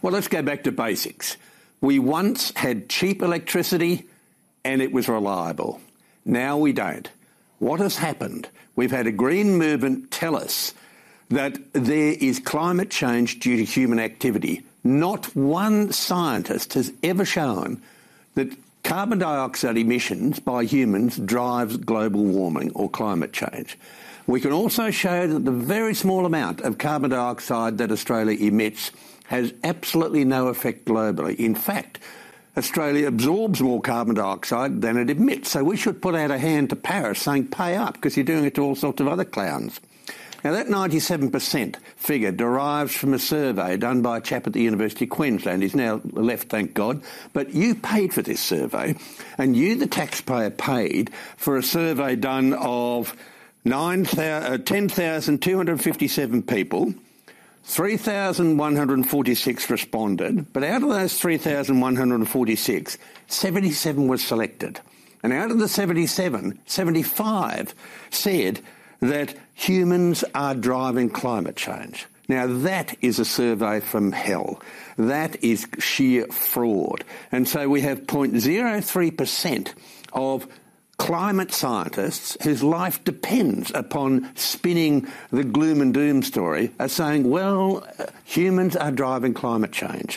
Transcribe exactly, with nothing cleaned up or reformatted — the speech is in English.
Well, let's go back to basics. We once had cheap electricity and it was reliable. Now we don't. What has happened? We've had a green movement tell us that there is climate change due to human activity. Not one scientist has ever shown that carbon dioxide emissions by humans drives global warming or climate change. We can also show that the very small amount of carbon dioxide that Australia emits has absolutely no effect globally. In fact, Australia absorbs more carbon dioxide than it emits. So we should put out a hand to Paris saying, pay up, because you're doing it to all sorts of other clowns. Now, that ninety-seven percent figure derives from a survey done by a chap at the University of Queensland. He's now left, thank God. But you paid for this survey, and you, the taxpayer, paid for a survey done of ten thousand two hundred fifty-seven people. three thousand one hundred forty-six responded, but out of those three thousand one hundred forty-six, seventy-seven were selected. And out of the seventy-seven, seventy-five said that humans are driving climate change. Now, that is a survey from hell. That is sheer fraud. And so we have zero point zero three percent of climate scientists whose life depends upon spinning the gloom and doom story are saying, well, uh, humans are driving climate change.